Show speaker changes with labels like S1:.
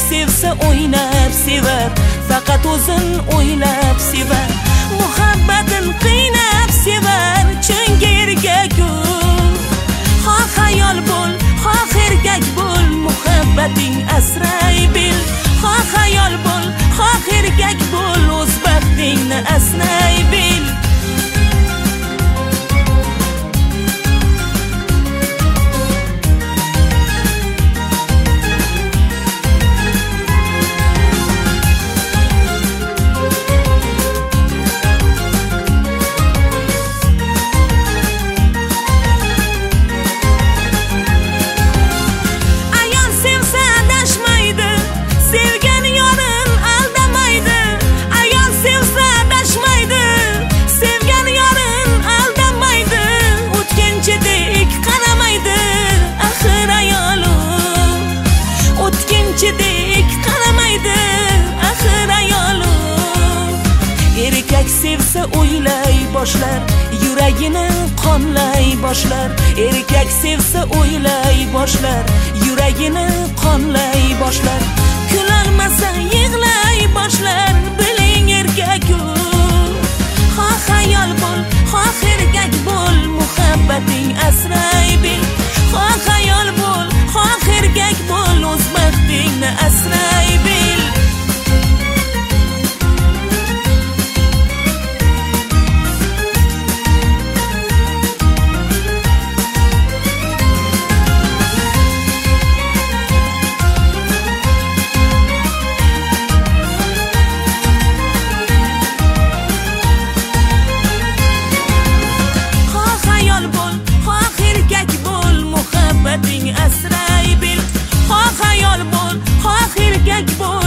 S1: sevsa o'ynab sevar, faqat o'zin o'ylab sevar. Muhabbatin qiynab sevar, chunki erkak-ku. Ha xayol bo'l, ha erkak bo'l, muhabbating asray bil. Ha xayol bo'l, ha erkak bo'l, o'z baxtingni asray bil. Erkak sevsa o'ylay boshlar, yuragini qonlay boshlar. Erkak sevsa o'ylay boshlar, yuragini qonlay boshlar. Kulolmasa yig'lay boshlar, biling erkak-ku. Ha xayol bo'l, ha erkak bo'l, muhabbating asray bil. Ha xayol bo'l, ha erkak bo'l, o'z baxtingni asray bil. Asray bil, ha xayol bo'l, ha erkak bo'l.